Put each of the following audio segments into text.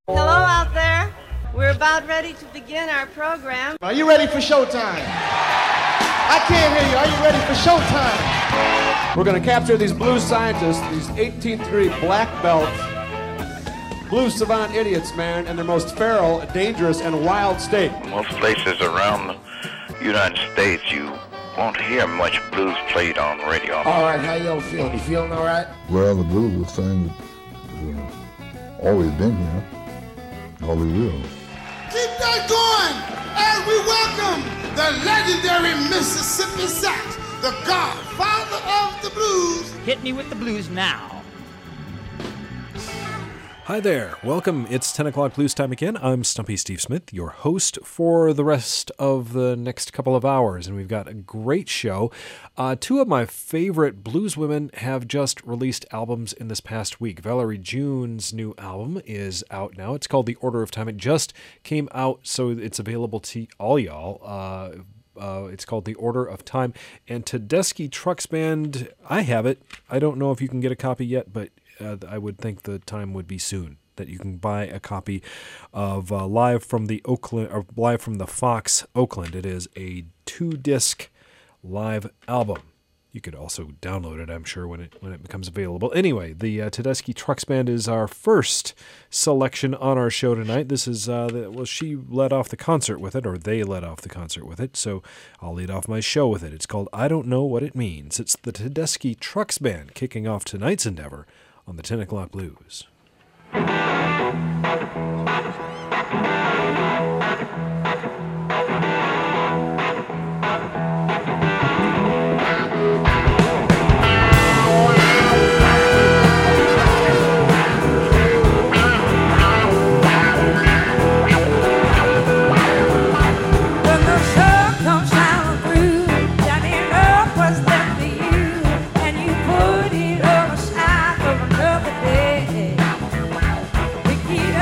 Hello out there. We're about ready to begin our program. Are you ready for showtime? I can't hear you. Are you ready for showtime? We're going to capture these blues scientists, these 18th degree black belt blues savant idiots, man, in their most feral, dangerous, and wild state. Most places around the United States, you won't hear much blues played on radio. All right, how y'all feeling? You feeling all right? Well, the blues is a thing that's always been here. Always will. Keep that going as we welcome the legendary Mississippi Sax, the godfather of the blues. Hit me with the blues now. Hi there. Welcome. It's 10 o'clock blues time again. I'm Stumpy Steve Smith, your host for the rest of the next couple of hours, and we've got a great show. Two of my favorite blues women have just released albums in this past week. Valerie June's new album is out now. It's called The Order of Time. It just came out, so it's available to all y'all. It's called The Order of Time. And Tedeschi Trucks Band, I have it. I don't know if you can get a copy yet, but I would think the time would be soon that you can buy a copy of Live from the Fox Oakland. It is a 2-disc live album. You could also download it, I'm sure, when it becomes available. Anyway, the Tedeschi Trucks Band is our first selection on our show tonight. This is, she led off the concert with it, or they led off the concert with it, so I'll lead off my show with it. It's called I Don't Know What It Means. It's the Tedeschi Trucks Band kicking off tonight's endeavor on the 10 o'clock blues. Keep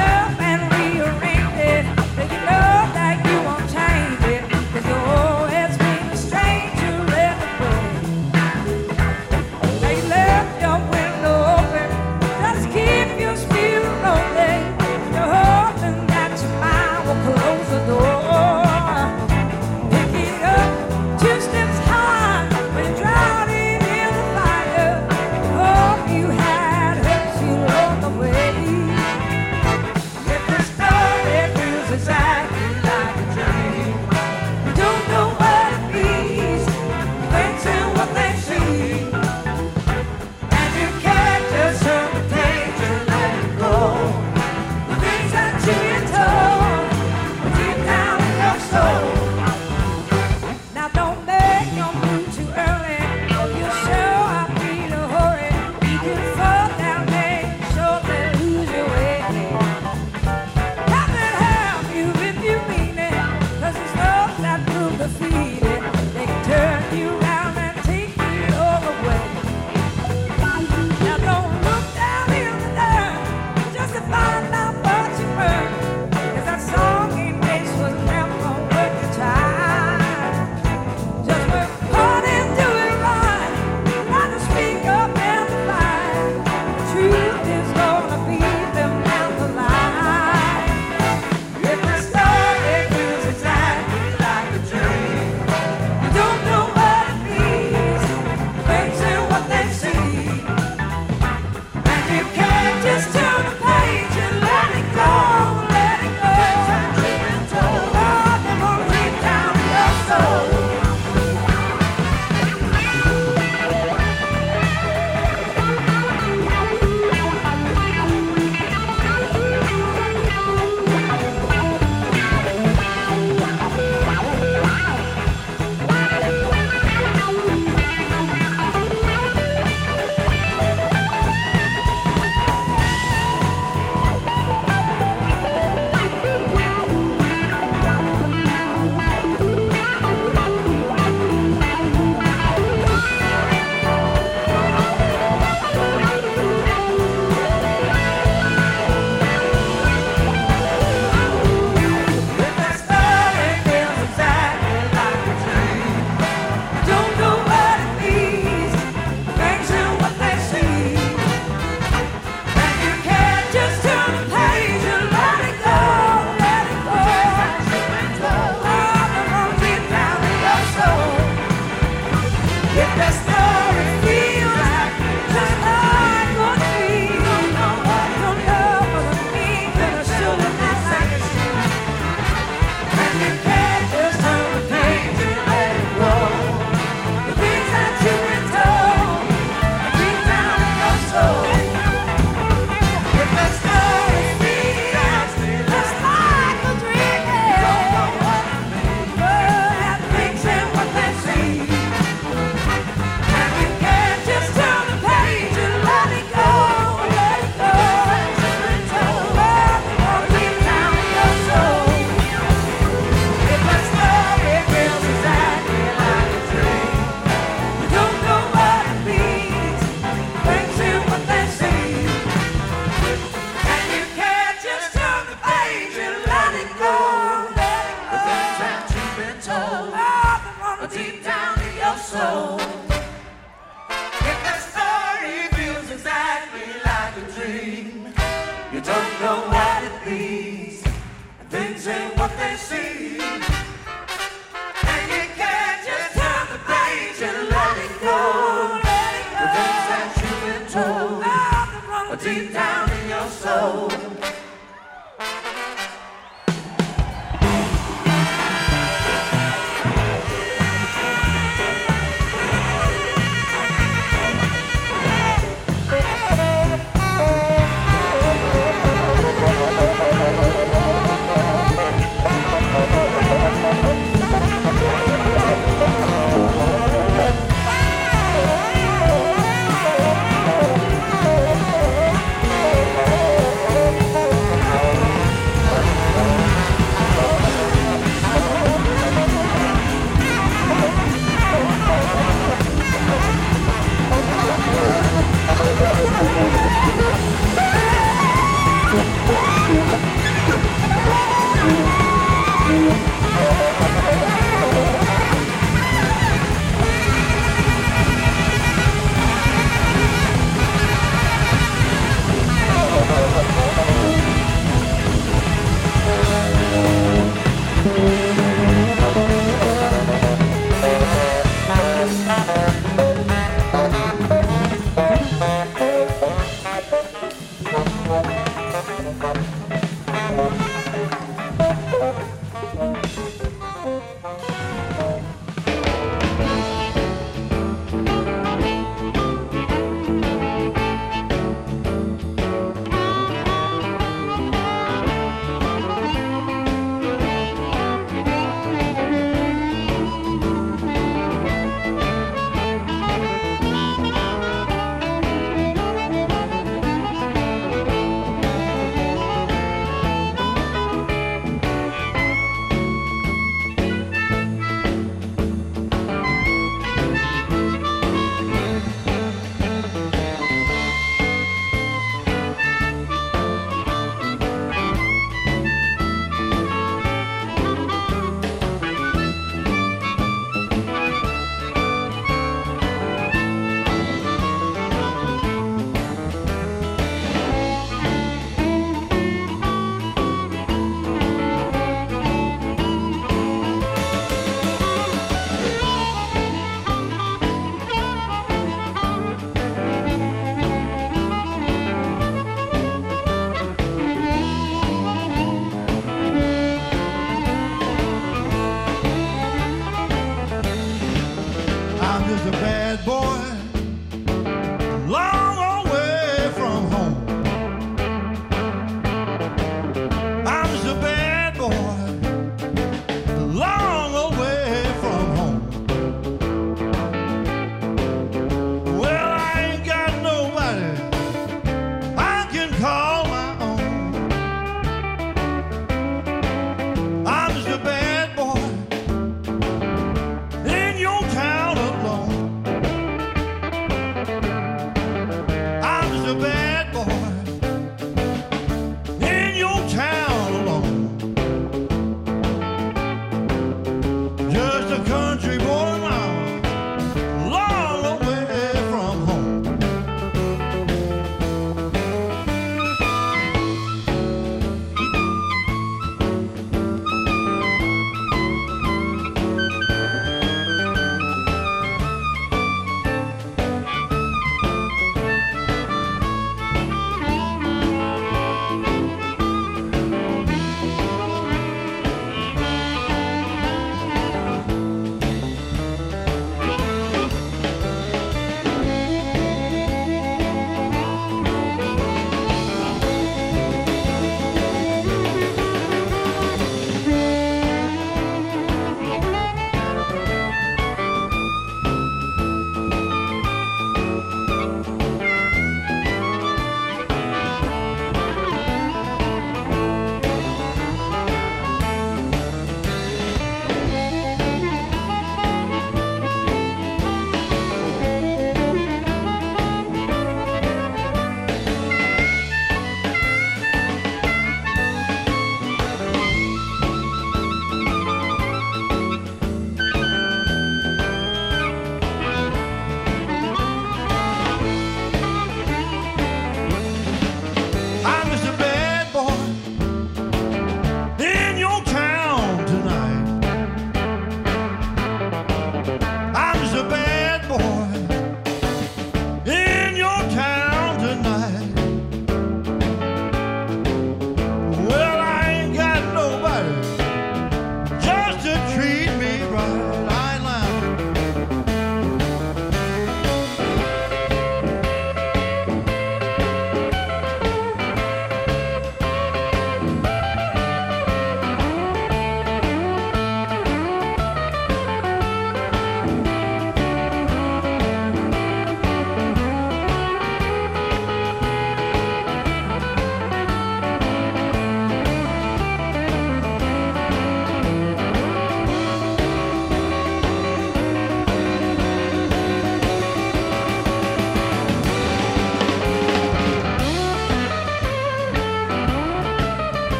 nobody please. Things ain't what they seem. And you can't just turn the page and let it go. The things that you've been told are deep down in your soul.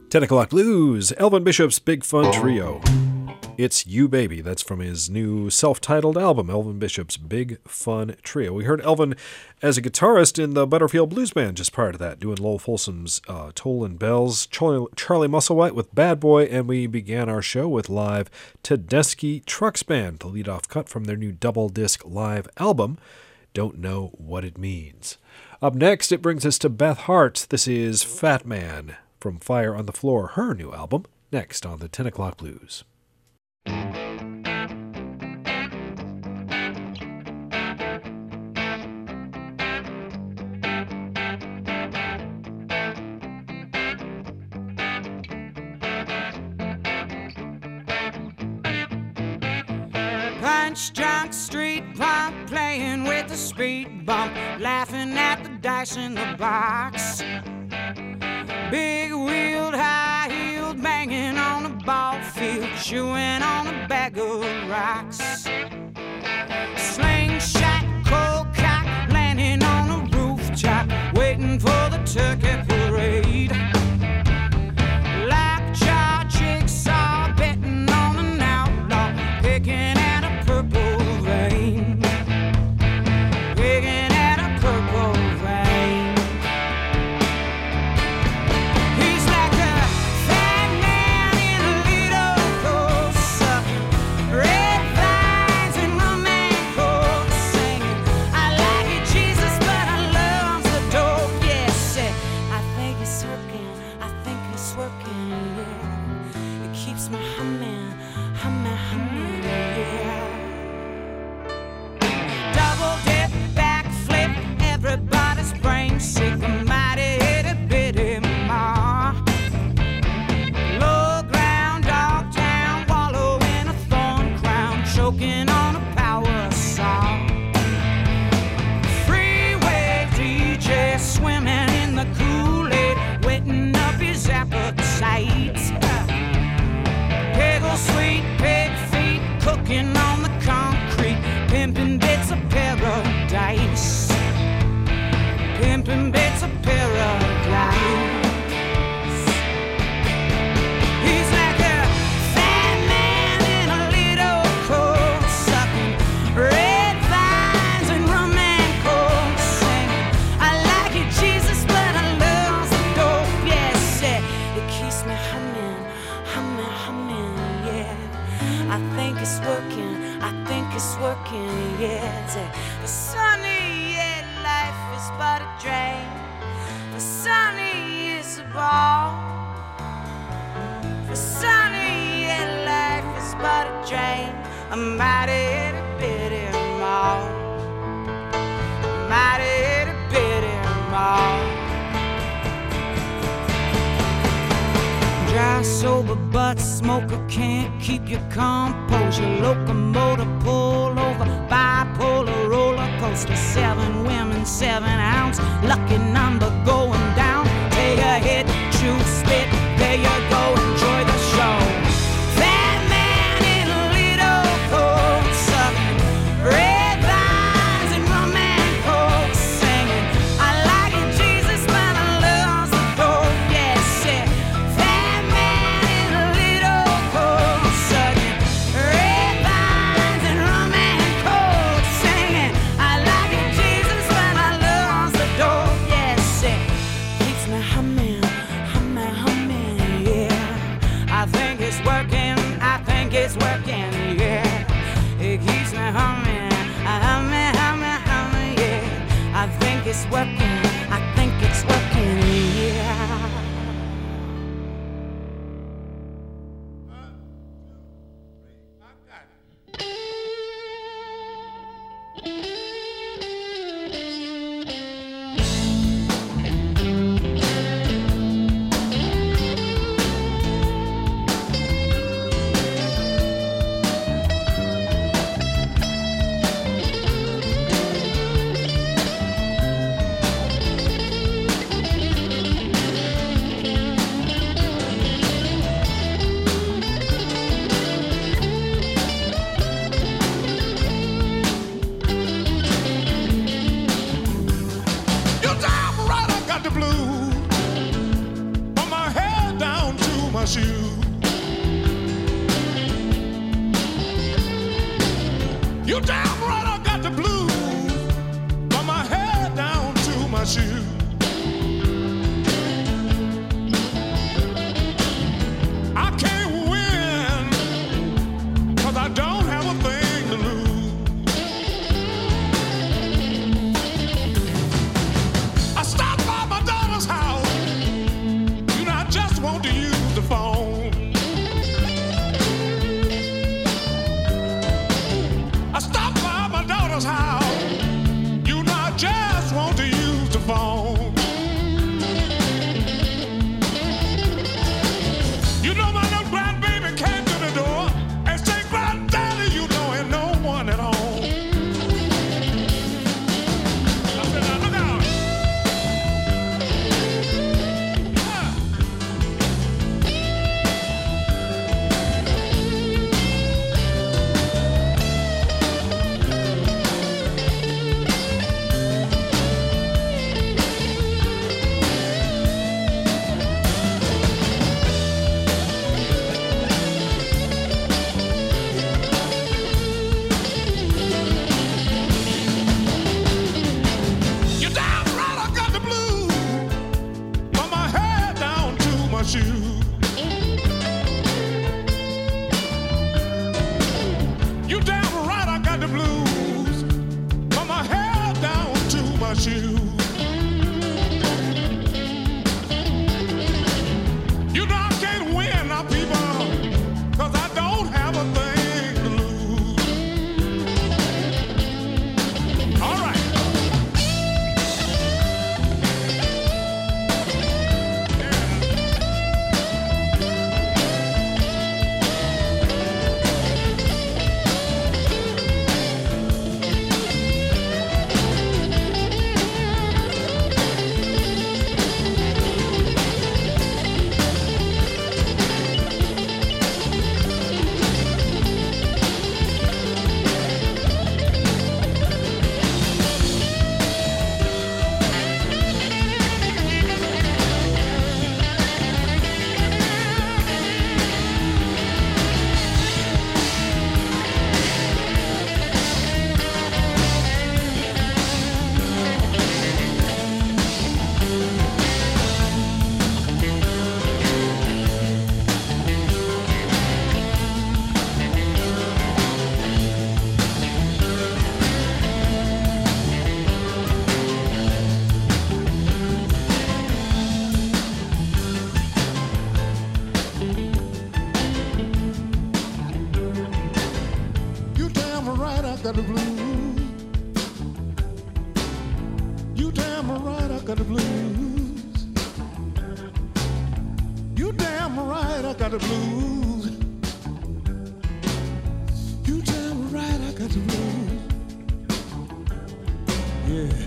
10 O'Clock Blues, Elvin Bishop's Big Fun Trio. It's You Baby. That's from his new self-titled album, Elvin Bishop's Big Fun Trio. We heard Elvin as a guitarist in the Butterfield Blues Band just prior to that, doing Lowell Folsom's Tollin' Bells, Charlie Musselwhite with Bad Boy, and we began our show with live Tedeschi Trucks Band, the lead-off cut from their new double-disc live album, Don't Know What It Means. Up next, it brings us to Beth Hart. This is Fat Man from Fire on the Floor, her new album, next on the 10 O'Clock Blues. Punch drunk street punk, playing with the speed bump, laughing at the dice in the box. Big wheeled, high heeled, banging on a ball field, chewing on a bag of rocks. Slingshot, cold cock, landing on a rooftop, waiting for the turkey parade. Lockjaw, jigsaw, betting on an outlaw, picking at a purple vein. Picking at a purple vein. He's like a fat man in a little closer, red vines and rum and coke, singing, I like it, Jesus, but I love the dope. Yes, I think it's working, yeah. It keeps me humming, humming, yeah. Double dip, backflip, everybody's brain sick, a mighty itty bitty ma. Low ground, dog town, wallow in a thorn crown, choking on a power saw. Freeway DJ swimming in the Kool-Aid, wetting up his appetite. Piggle sweet pig feet, cooking on the concrete, pimping bits of paradise. Pimping bits of paradise. He's like a fat man in a little coat, sucking red vines and rum and coke, singing, I like it, Jesus, but I love the dope. Yes, it keeps me humming, yeah. I think it's working, yeah. For Sonny, yeah, life is but a drain. For Sonny, it's a ball. For Sonny, yeah, life is but a drain. A mighty itty bitty mall. Mighty itty bitty mall. Dry, sober, but smoker can't keep your composure. Locomotive pull over, bipolar roller coaster. 7 women, 7 ounce, lucky number going down. Take a hit, chew, spit, there you go, enjoy the show. Fat man in a little coat, sucking red vines and rum and coke, singing, I like it, Jesus, but I love the dope. Yes, fat man in a little coat, sucking red vines and rum and coke, singing, I like it, Jesus, but I love the dope. Yes, keeps me humming, yeah. I think it's working, yeah. It keeps me humming, yeah. I think it's working, yeah. shoe. I can't win, 'cause I don't have a thing to lose. I stopped by my daughter's house. You know, I just want to use the phone. I stopped by my daughter's house. You know, I just want to use the phone. You know, my little grandbaby came to the door and said, "Granddaddy, you know, ain't no one at home." I said, "Now look out." You damn right I got the blues, from my head down to my shoes. You damn right I got the blues, from my head down to my shoes. You know I can't win now, people, 'cause I don't have a thing to lose. All right. You damn right I got the blues. You damn right I got the blues. You damn right I got the blues. You damn right I got the blues. Yeah.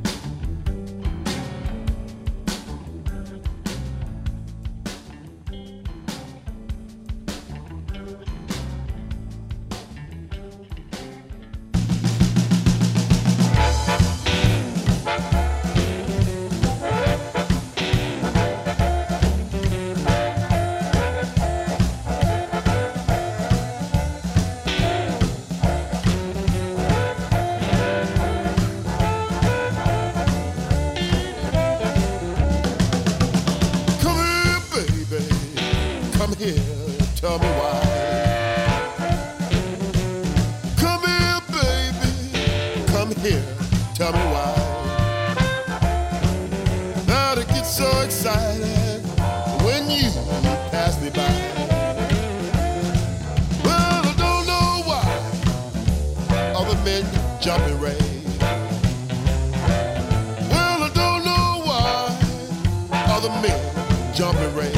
Come here, tell me why. Come here, baby. Come here, tell me why. That I get so excited when you pass me by. Well, I don't know why other men jump and rave. Well, I don't know why other men jump and rave.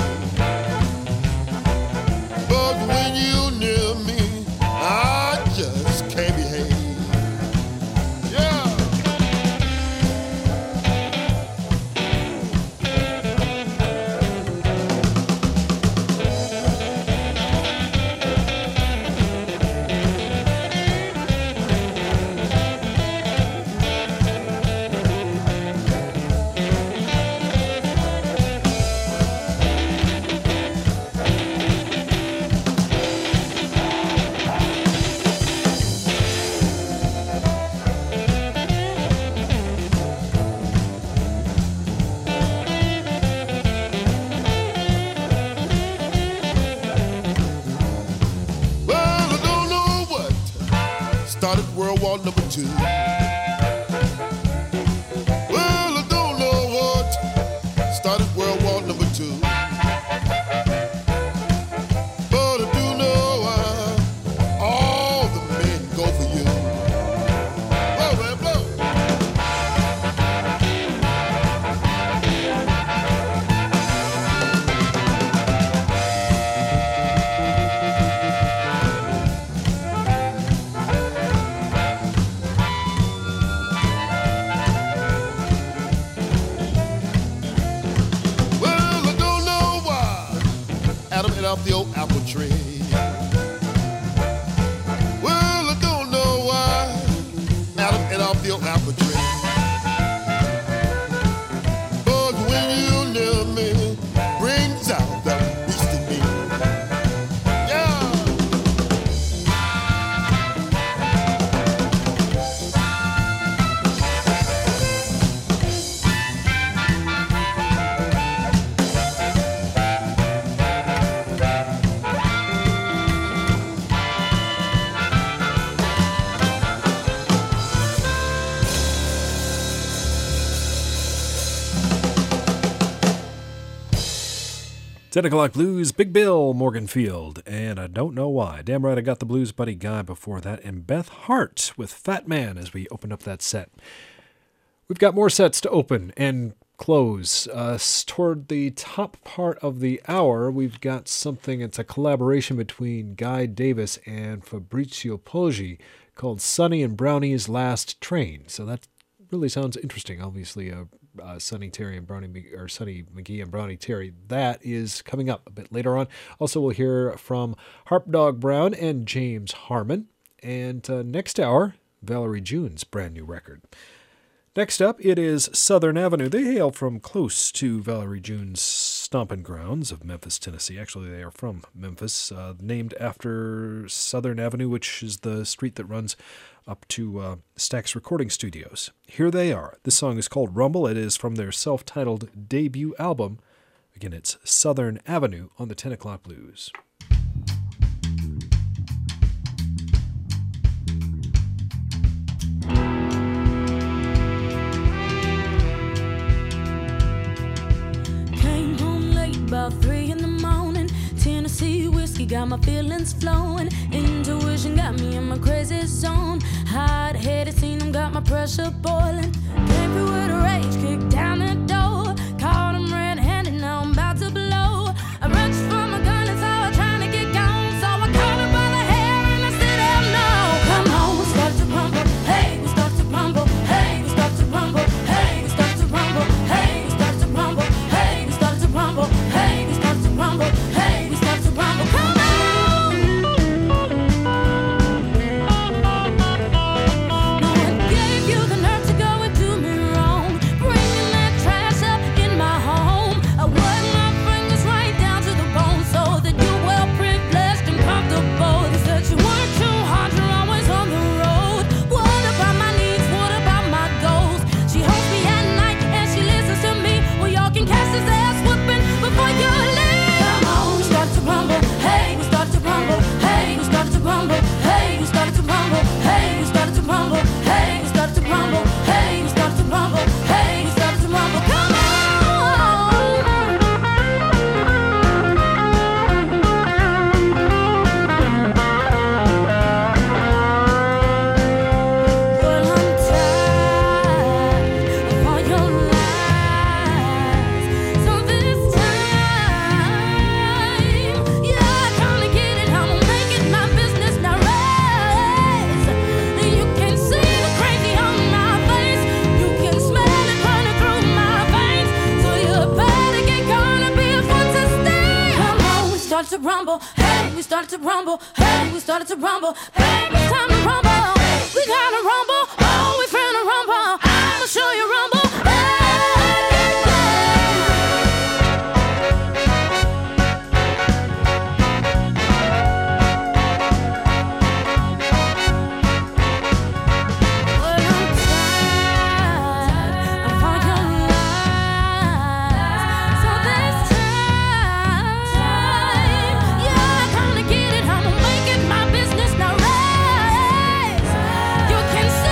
But when you near me, I just can't behave. Yeah. off the old apple tree. Well, I don't know why Adam ate off the old apple tree. But when you near me, brings out that beast in me. Yeah. Ten o'clock blues, Big Bill Morganfield, and I don't know why. Damn right I got the Blues Buddy Guy before that, and Beth Hart with Fat Man as we open up that set. We've got more sets to open and close. Toward the top part of the hour, we've got something, it's a collaboration between Guy Davis and Fabrizio Poggi called Sonny and Brownie's Last Train. So that really sounds interesting. Obviously, Sonny Terry and Brownie, or Sonny McGee and Brownie Terry. That is coming up a bit later on. Also, we'll hear from Harp Dog Brown and James Harmon. And next hour, Valerie June's brand new record. Next up, it is Southern Avenue. They hail from close to Valerie June's stomping grounds of Memphis, Tennessee. Actually, they are from Memphis, named after Southern Avenue, which is the street that runs up to Stax Recording Studios. Here they are. This song is called Rumble. It is from their self-titled debut album. Again, it's Southern Avenue on the 10 O'Clock Blues. Came home late, about 3 in the morning. Tennessee whiskey got my feelings flowing. Intuition got me in my crazy zone. Hot-headed, seen him, got my pressure boiling. Came through with a rage, kicked down the door. Caught him red-handed, now I'm about to blow. I reached for my gun and saw her trying to get gone. So I caught her by the hair and I said, hell no. Come on, we start to rumble. Hey, we start to rumble. Hey, we start to rumble. Hey, we start to rumble. Hey, we start to rumble. Hey, we start to rumble. Hey, we start to rumble. Hey, we start to rumble. Come on. To rumble, hey, we started to rumble, hey, we started to rumble, hey, it's time to rumble, we gotta rumble, oh, we finna rumble, I'ma show you rumble, you can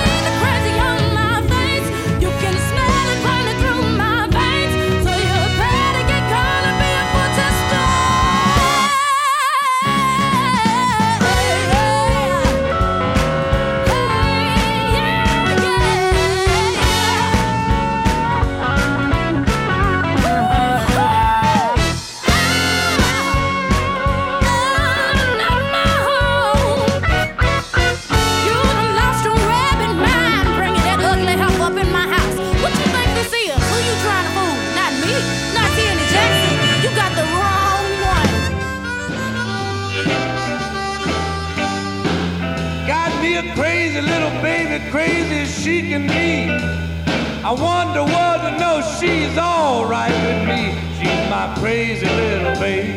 she can be. I want the world to know she's all right with me. She's my crazy little baby.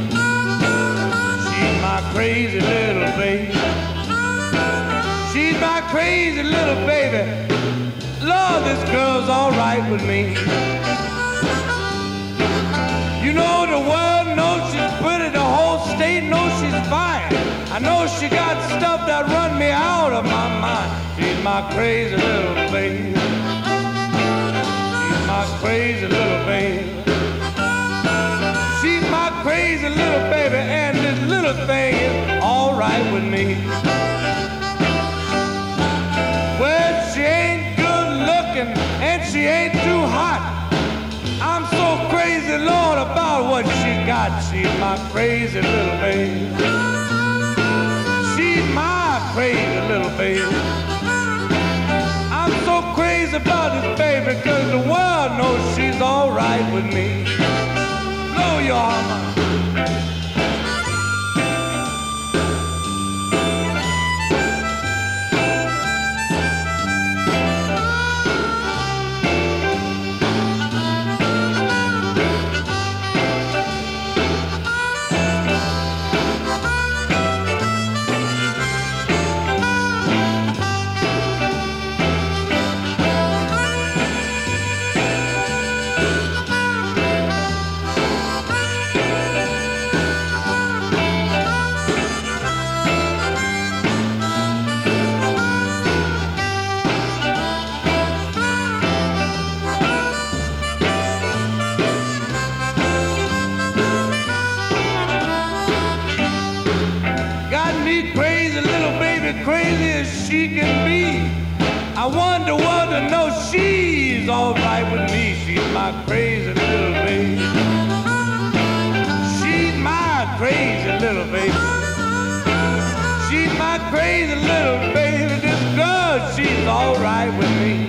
She's my crazy little baby. She's my crazy little baby. Lord, this girl's all right with me. You know the world knows she's pretty, the whole state knows she's fine. I know she got stuff that run me out of my mind. She's my crazy little baby. She's my crazy little baby. She's my crazy little baby, and this little thing is all right with me. Well, she ain't good looking, and she ain't too hot. I'm so crazy, Lord, about what she got. She's my crazy little baby. She's my crazy little baby. I'm so crazy about this baby, cause the world knows she's all right with me. Blow your arm. Crazy as she can be. I want the world to know she's all right with me. She's my crazy little baby. She's my crazy little baby. She's my crazy little baby. This girl, she's all right with me.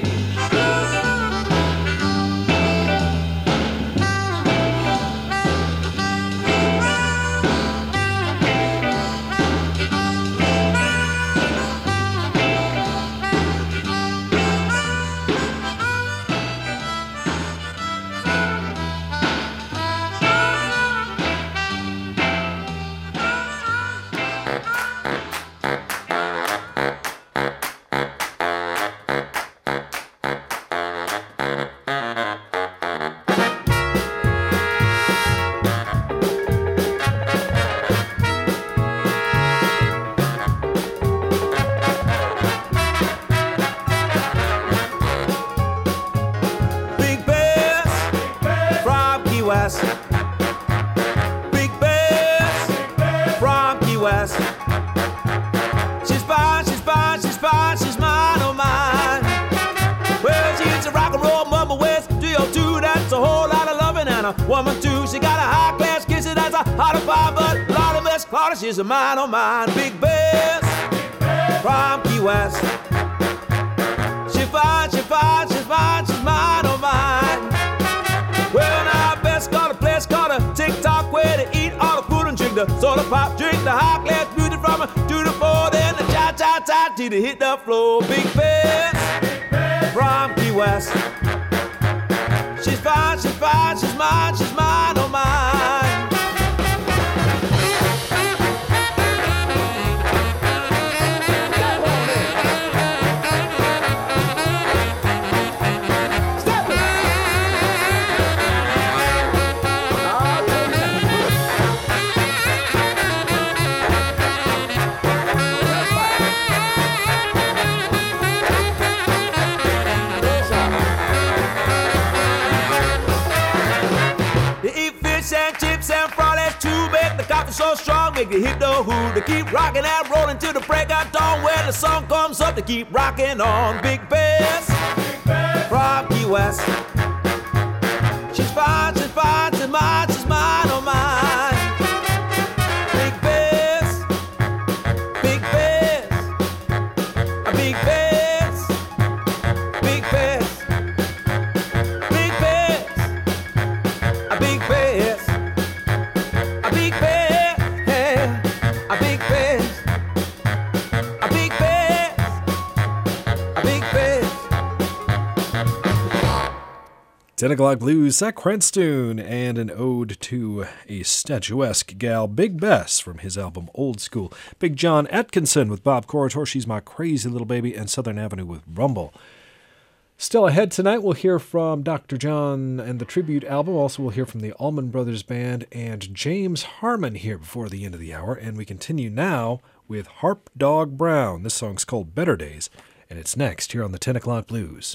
Woman too, she got a high class kisses that's a hot of fire, but Lord of us, Claudia, she's a mine on mine. Big Bass from Key West. She fine, she's mine on mine. Well, now I best got a place called a TikTok where to eat all the food and drink the soda pop, drink the high class beauty from a 2 to 4, then the cha-cha-cha till they hit the floor. Big Bass from Key West. She's fine, she's mine, oh mine. So strong, make it hit the hood. They keep rocking and rolling till the break of dawn. When the sun comes up, they keep rocking on. Big Bass from Key West. She's fine, she's mine, oh mine. Big Bass, Big Bass, a Big Bass, Big Bass, Big Bass, a Big Bass, a Big Bass. Big Bass, 10 O'Clock Blues, Zach Cranstoun, and an ode to a statuesque gal, Big Bess, from his album Old School. Big John Atkinson with Bob Corritore, She's My Crazy Little Baby, and Southern Avenue with Rumble. Still ahead tonight, we'll hear from Dr. John and the Tribute album. Also, we'll hear from the Allman Brothers Band and James Harmon here before the end of the hour. And we continue now with Harp Dog Brown. This song's called Better Days, and it's next here on the 10 O'Clock Blues.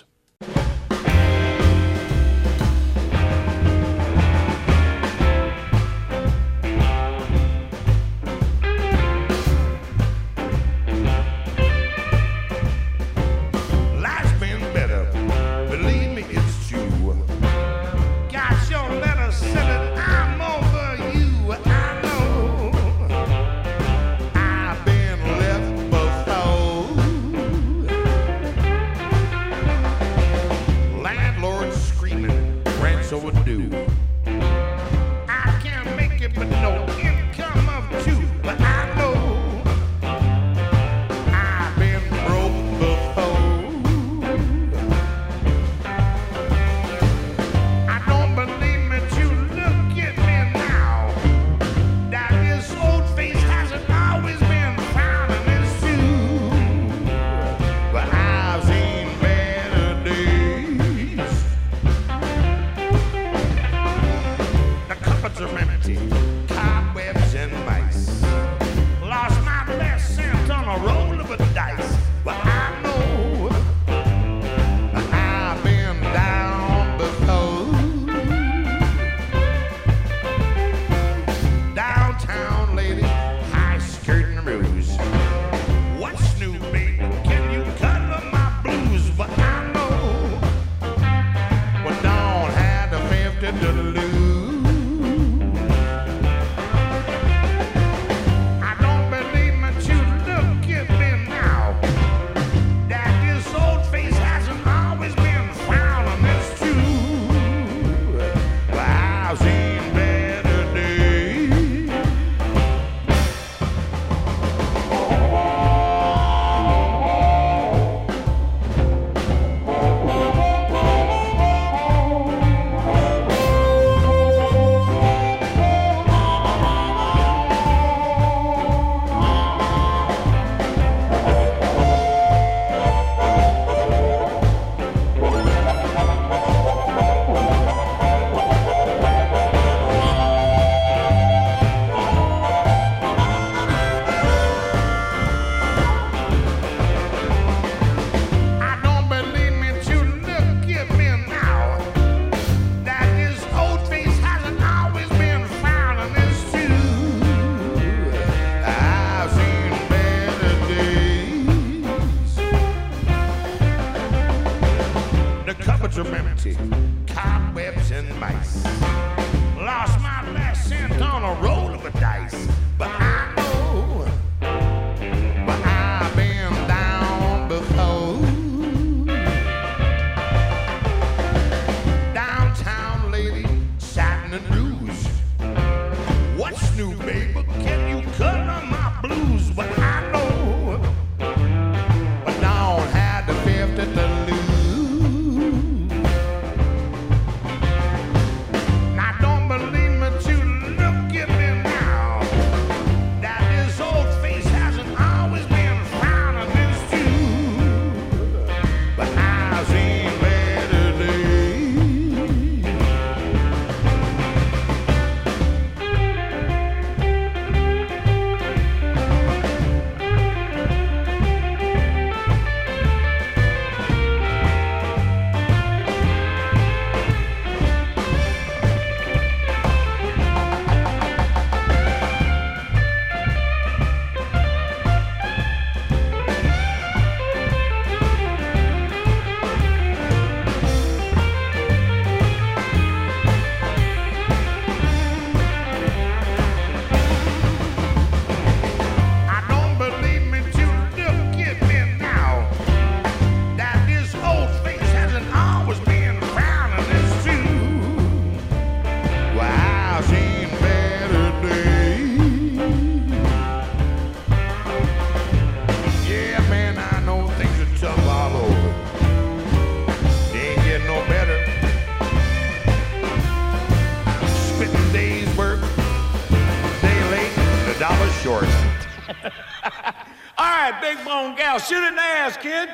big bone gal. Shoot it in the ass, kid.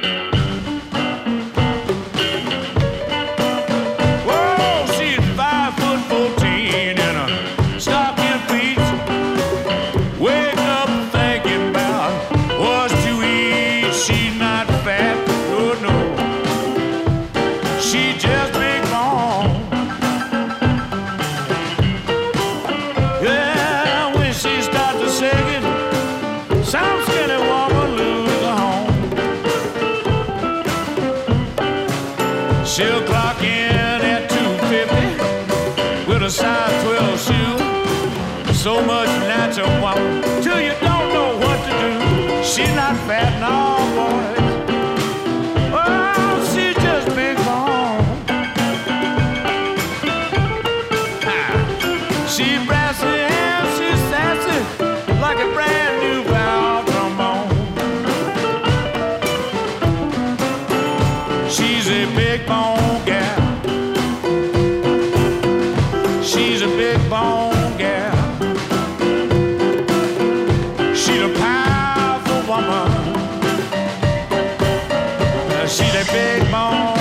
Whoa, she's 5'14" and a stocking feet. Wake up thinking about what's to eat. She's not fat, oh no. She just big bone. Yeah, when she starts to sing it, some skinny woman lose her home. She'll clock in at 250 with a size 12 shoe. So much natural woman till you don't know what to do. She's not fat, no boys. Oh, she's just big bone. She brassy and she's sassy like a brand new valve trombone. She's a big bone gal. She's a big bone gal. She's a powerful woman. She's a big bone.